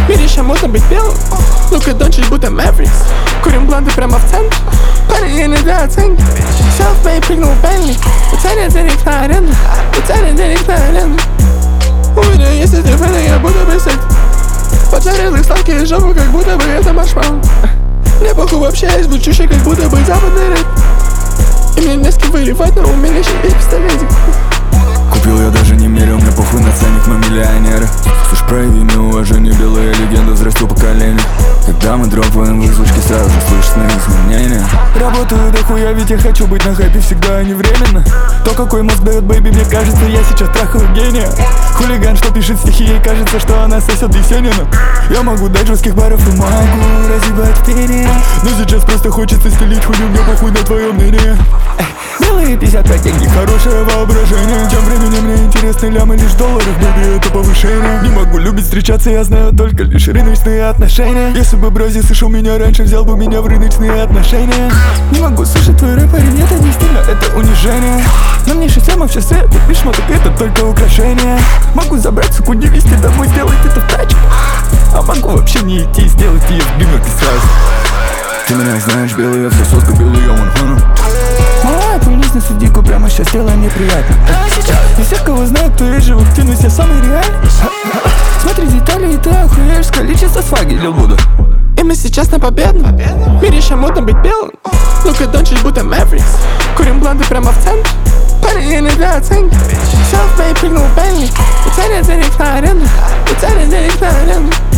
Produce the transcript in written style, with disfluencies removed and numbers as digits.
В мире ща модно быть белым. Лука Дончич будто Мэврикс. Курим бланты прямо в центр. Парень я не для оценки. Self-made прыгнул в Бенли. У царя денег на аренду. У царя денег на аренду. У меня есть эти фэны, я буду писать. Поджарил сладкие жопы, как будто бы это маршмеллоу. Мне похуй вообще, я звучущий, как будто бы западный рэп. И мне не с кем выливать, но у меня еще есть пистолетик. Купил я даже не мерил, мне похуй на ценник, мы миллионеры. Слушай, прояви неуважение, белая легенда взрастил поколение. Когда мы дропаем в озвучке, сразу же слышно изменения. Работаю дохуя, ведь я хочу быть на хайпе всегда, а не временно. То, какой мозг дает бэйби, мне кажется, я сейчас трахаю гения. Хулиган, что пишет стихи, ей кажется, что она сосет Есенина. Я могу дать жестких баров и могу разъебать перья. Но сейчас просто хочется стелить хуйню, мне похуй на твое мнение. Белые 55 деньги, хорошее воображение. Тем временем мне интересны лямы, лишь доллары, бэби, это повышение. Не могу любить встречаться, я знаю только лишь рыночные отношения. Если бы Брози слышал меня раньше, взял бы меня в рыночные отношения. Не могу слушать твой рэп, парень, это не стильно, это унижение. На мне 6 самов в часы, купишь шмоток, это только украшение. Могу забрать, суку, не вести домой, сделать это в тачке. А могу вообще не идти, сделать ее в гримерке сразу. Ты меня знаешь, белый, я все сотка, белый, я ванхану. Малая, пылись на судейку, прямо сейчас делай мне приятно. Не всех, кого знаю, кто есть живых, тянусь, я самый реальный. Смотри детали, и ты охуеешь с количества сваги, Лил Буду. И мы сейчас на победном. В мире ща модно быть белым. Лука Дончич будто Мэврикс. Курим бланты прямо в центр. Парень я не для оценки. Self-made прыгнул в Бенли. У царя денег на аренду. У царя денег на аренду.